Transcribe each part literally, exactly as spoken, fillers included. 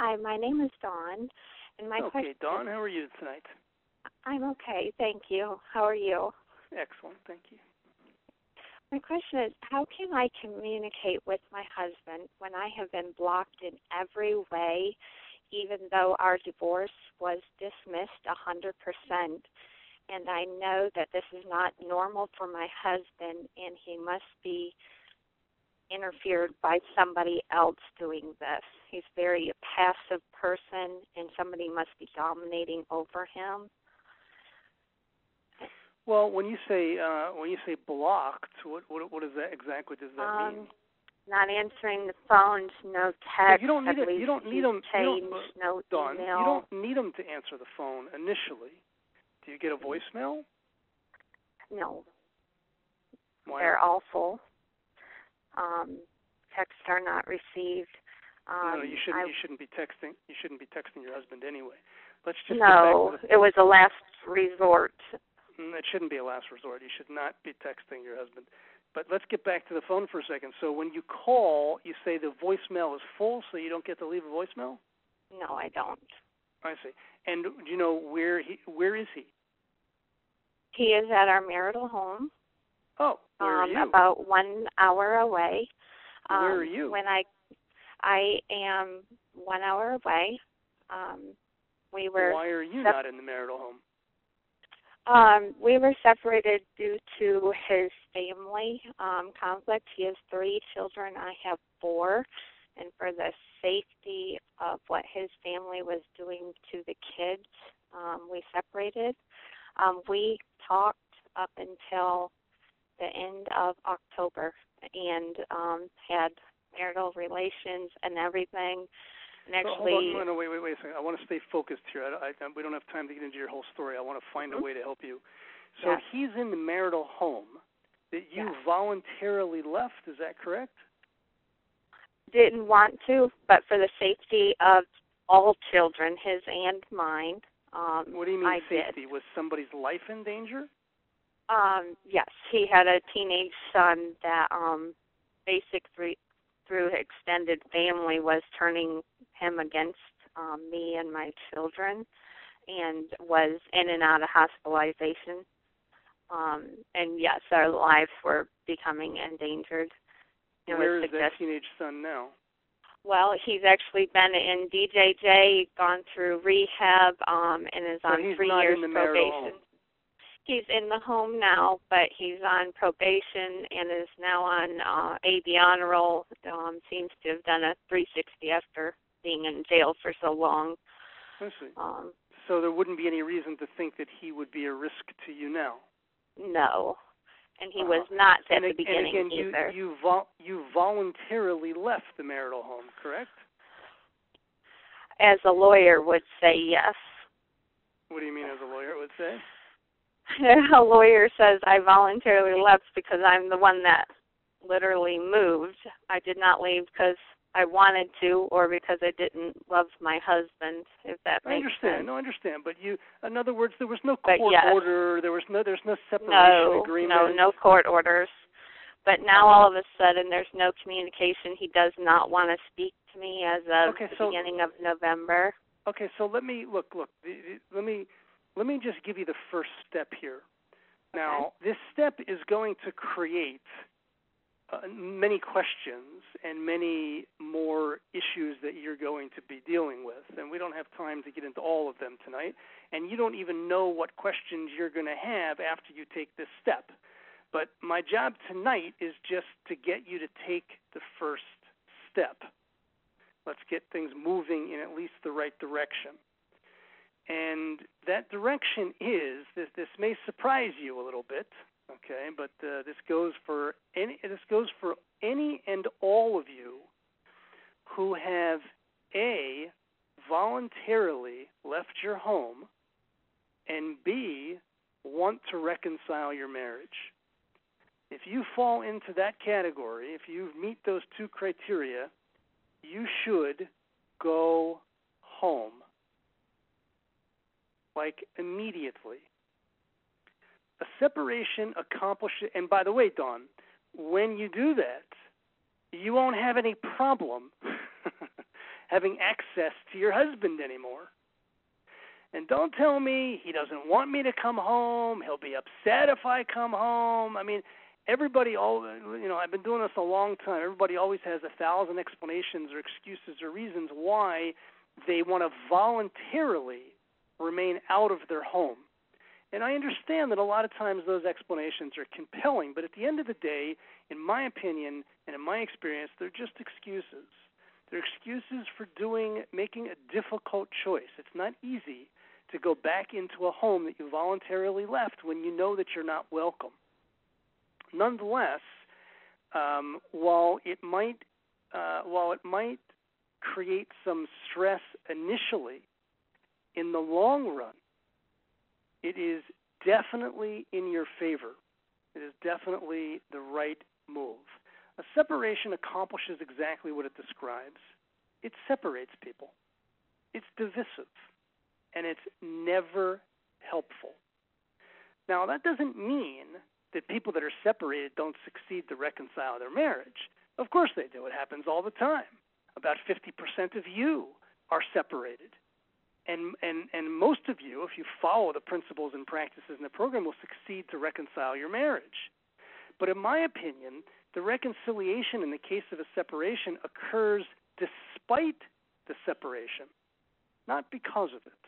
Hi, my name is Dawn, and my okay, question. Okay, Dawn, how are you tonight? I'm okay, thank you. How are you? Excellent, thank you. My question is, how can I communicate with my husband when I have been blocked in every way, even though our divorce was dismissed one hundred percent? And I know that this is not normal for my husband, and he must be interfered by somebody else doing this. He's very a passive person, and somebody must be dominating over him. Well, when you say uh, when you say blocked, what what what does that exactly does that um, mean? Not answering the phones, no So text. you don't need I it. You don't need them. Change, You don't, no Dawn, email. you don't need them to answer the phone initially. Do you get a voicemail? No. Why They're not? awful. Um, texts are not received. Um, no, you shouldn't. I, you shouldn't be texting. You shouldn't be texting your husband anyway. Let's just no, get back to the, it was a last resort. It shouldn't be a last resort. You should not be texting your husband. But let's get back to the phone for a second. So when you call, you say the voicemail is full, so you don't get to leave a voicemail? No, I don't. I see. And do you know where he? Where is he? He is at our marital home. Oh, where um, are you? About one hour away. Um, where are you? When I, I am one hour away. Um, we were. Why are you sep- not in the marital home? Um, we were separated due to his family um, conflict. He has three children. I have four. And for the safety of what his family was doing to the kids, um, we separated. Um, we talked up until the end of October and um, had marital relations and everything. And actually, so hold on, no, wait, wait, wait a second. I want to stay focused here. I, I, we don't have time to get into your whole story. I want to find mm-hmm. a way to help you. So yes. he's in the marital home that you yes. voluntarily left. Is that correct? Didn't want to, but for the safety of all children, his and mine. Um, what do you mean I safety? Did. Was somebody's life in danger? Um, yes, he had a teenage son that um, basically through extended family was turning him against um, me and my children, and was in and out of hospitalization. Um, and yes, our lives were becoming endangered. It Where was is that teenage son now? Well, he's actually been in D J J, gone through rehab, um, and is so on he's three not years in the probation. Home. He's in the home now, but he's on probation and is now on uh, A B honor roll. Um, seems to have done a three sixty after being in jail for so long. I see. Um, so there wouldn't be any reason to think that he would be a risk to you now? No. And he uh-huh. was not at and, the beginning and again, either. You, you, vol- you voluntarily left the marital home, correct? As a lawyer would say yes. What do you mean as a lawyer would say? A lawyer says I voluntarily left because I'm the one that literally moved. I did not leave because I wanted to or because I didn't love my husband, if that I makes understand. sense. No, I understand. But you, in other words, there was no But court yes. order. There was no, there's no separation no, agreement. No, no court orders. But now all of a sudden there's no communication. He does not want to speak to me as of okay, the so, beginning of November. Okay, so let me look. Look, let me let me just give you the first step here. Now, okay. This step is going to create uh, many questions and many more issues that you're going to be dealing with, and we don't have time to get into all of them tonight. And you don't even know what questions you're going to have after you take this step. But my job tonight is just to get you to take the first step. Let's get things moving in at least the right direction. And that direction is, this, this may surprise you a little bit, okay, but uh, this goes for any this goes for any and all of you who have, A, voluntarily left your home, and B, want to reconcile your marriage. If you fall into that category, if you meet those two criteria, you should go home, like immediately. A separation accomplishes, and by the way, Dawn, when you do that, you won't have any problem having access to your husband anymore. And don't tell me he doesn't want me to come home. He'll be upset if I come home. I mean, everybody, all you know, I've been doing this a long time. Everybody always has a thousand explanations or excuses or reasons why they want to voluntarily remain out of their home. And I understand that a lot of times those explanations are compelling, but at the end of the day, in my opinion and in my experience, they're just excuses. They're excuses for doing, making a difficult choice. It's not easy to go back into a home that you voluntarily left when you know that you're not welcome. Nonetheless, um, while it might uh, while it might create some stress initially, in the long run, it is definitely in your favor. It is definitely the right move. A separation accomplishes exactly what it describes. It separates people. It's divisive, and it's never helpful. Now, that doesn't mean that people that are separated don't succeed to reconcile their marriage. Of course they do. It happens all the time. About fifty percent of you are separated. And, and, and most of you, if you follow the principles and practices in the program, will succeed to reconcile your marriage. But in my opinion, the reconciliation in the case of a separation occurs despite the separation, not because of it.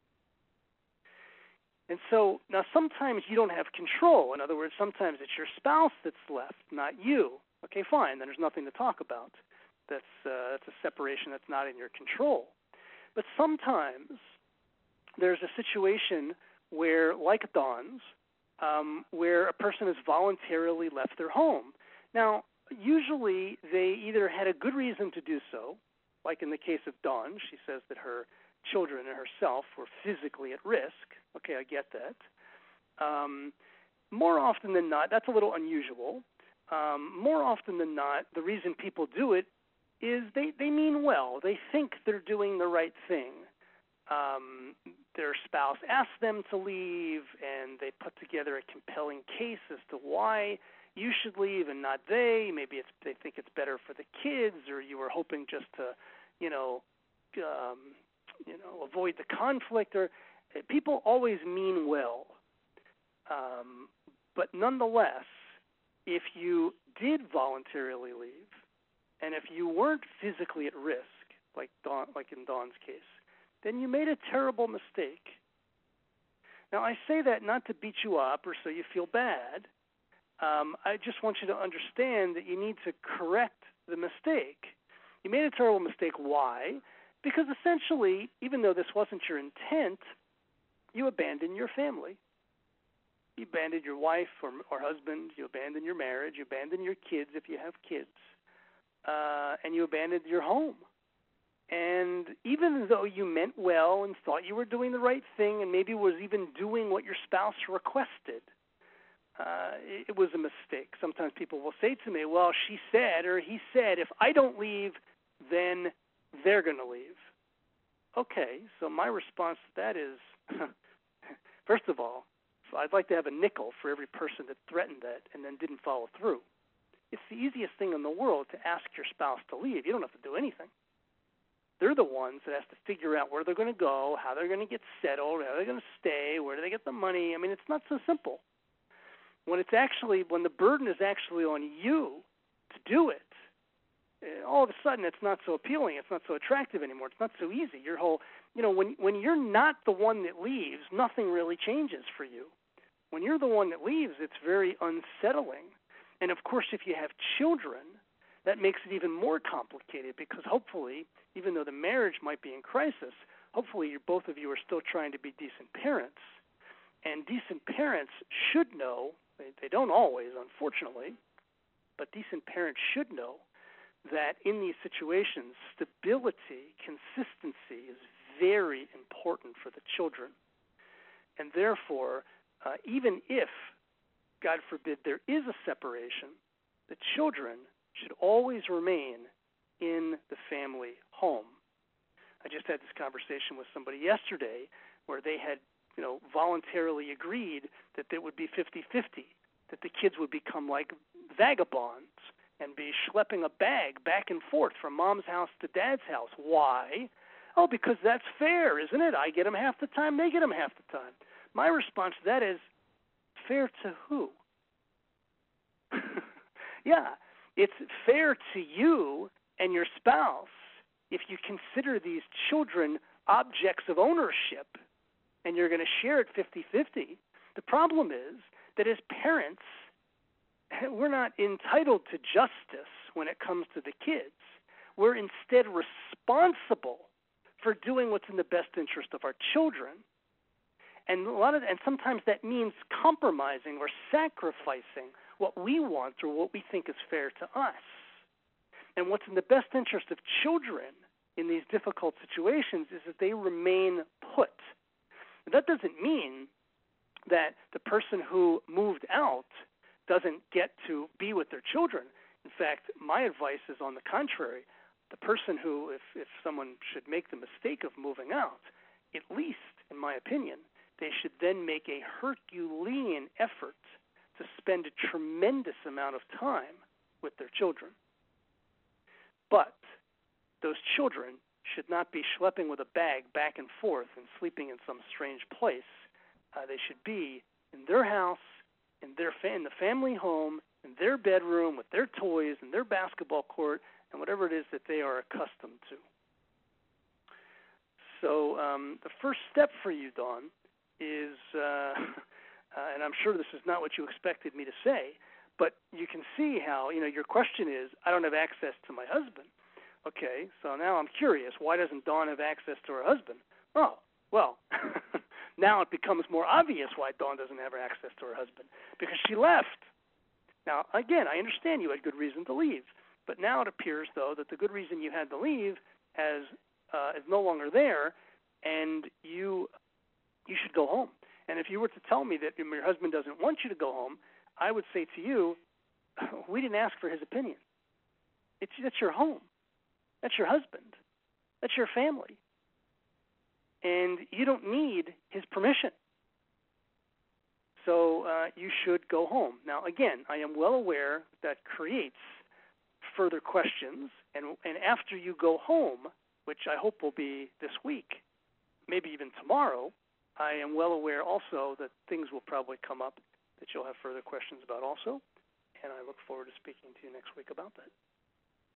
And so now sometimes you don't have control. In other words, sometimes it's your spouse that's left, not you. Okay, fine, then there's nothing to talk about. That's, uh, that's a separation that's not in your control. But sometimes there's a situation where, like Dawn's, um, where a person has voluntarily left their home. Now, usually they either had a good reason to do so, like in the case of Dawn. She says that her children and herself were physically at risk. Okay, I get that. Um, more often than not, that's a little unusual. Um, more often than not, the reason people do it is they, they mean well. They think they're doing the right thing. Um, their spouse asks them to leave, and they put together a compelling case as to why you should leave and not they. Maybe it's they think it's better for the kids, or you were hoping just to, you know, um, you know, avoid the conflict. Or people always mean well, um, but nonetheless, if you did voluntarily leave, and if you weren't physically at risk, like Dawn, like in Dawn's case, then you made a terrible mistake. Now, I say that not to beat you up or so you feel bad. Um, I just want you to understand that you need to correct the mistake. You made a terrible mistake. Why? Because essentially, even though this wasn't your intent, you abandoned your family. You abandoned your wife or, or husband. You abandoned your marriage. You abandoned your kids if you have kids. Uh, and you abandoned your home. And even though you meant well and thought you were doing the right thing and maybe was even doing what your spouse requested, uh, it, it was a mistake. Sometimes people will say to me, well, she said or he said, if I don't leave, then they're going to leave. Okay, so my response to that is, first of all, I'd like to have a nickel for every person that threatened that and then didn't follow through. It's the easiest thing in the world to ask your spouse to leave. You don't have to do anything. They're the ones that have to figure out where they're going to go, how they're going to get settled, how they're going to stay, where do they get the money. I mean, it's not so simple. When it's actually, when the burden is actually on you to do it, all of a sudden it's not so appealing, it's not so attractive anymore, it's not so easy. Your whole, you know, when when you're not the one that leaves, nothing really changes for you. When you're the one that leaves, it's very unsettling. And of course, if you have children, that makes it even more complicated because hopefully, even though the marriage might be in crisis, hopefully you're, both of you are still trying to be decent parents. And decent parents should know, they, they don't always, unfortunately, but decent parents should know that in these situations, stability, consistency is very important for the children. And therefore, uh, even if, God forbid, there is a separation, the children should always remain in the family home. I just had this conversation with somebody yesterday where they had, you know, voluntarily agreed that it would be fifty-fifty, that the kids would become like vagabonds and be schlepping a bag back and forth from mom's house to dad's house. Why? Oh, because that's fair, isn't it? I get them half the time, they get them half the time. My response to that is, fair to who? Yeah, it's fair to you and your spouse if you consider these children objects of ownership and you're going to share it fifty-fifty. The problem is that as parents, we're not entitled to justice when it comes to the kids. We're instead responsible for doing what's in the best interest of our children. And a lot of, and sometimes that means compromising or sacrificing what we want or what we think is fair to us. And what's in the best interest of children in these difficult situations is that they remain put. That doesn't mean that the person who moved out doesn't get to be with their children. In fact, my advice is on the contrary. The person who, if, if someone should make the mistake of moving out, at least, in my opinion, they should then make a Herculean effort to spend a tremendous amount of time with their children. But those children should not be schlepping with a bag back and forth and sleeping in some strange place. Uh, they should be in their house, in their fa- in the family home, in their bedroom with their toys and their basketball court and whatever it is that they are accustomed to. So um, the first step for you, Dawn, is, uh, uh, and I'm sure this is not what you expected me to say, but you can see how, you know, your question is, I don't have access to my husband. Okay, so now I'm curious, why doesn't Dawn have access to her husband? Oh, well, now it becomes more obvious why Dawn doesn't have access to her husband, because she left. Now, again, I understand you had good reason to leave, but now it appears, though, that the good reason you had to leave has uh, is no longer there, and you you should go home. And if you were to tell me that your husband doesn't want you to go home, I would say to you, we didn't ask for his opinion. It's that's your home. That's your husband. That's your family. And you don't need his permission. So uh, you should go home. Now, again, I am well aware that creates further questions. And, and after you go home, which I hope will be this week, maybe even tomorrow, I am well aware also that things will probably come up that you'll have further questions about also. And I look forward to speaking to you next week about that.